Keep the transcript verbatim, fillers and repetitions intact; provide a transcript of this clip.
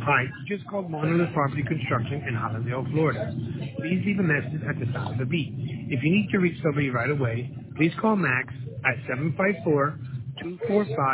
Hi, you just called Monolith Property Construction in Hollandale, Florida. Please leave a message at the sound of the beep. If you need to reach somebody right away, please call Max at seven five four, two four five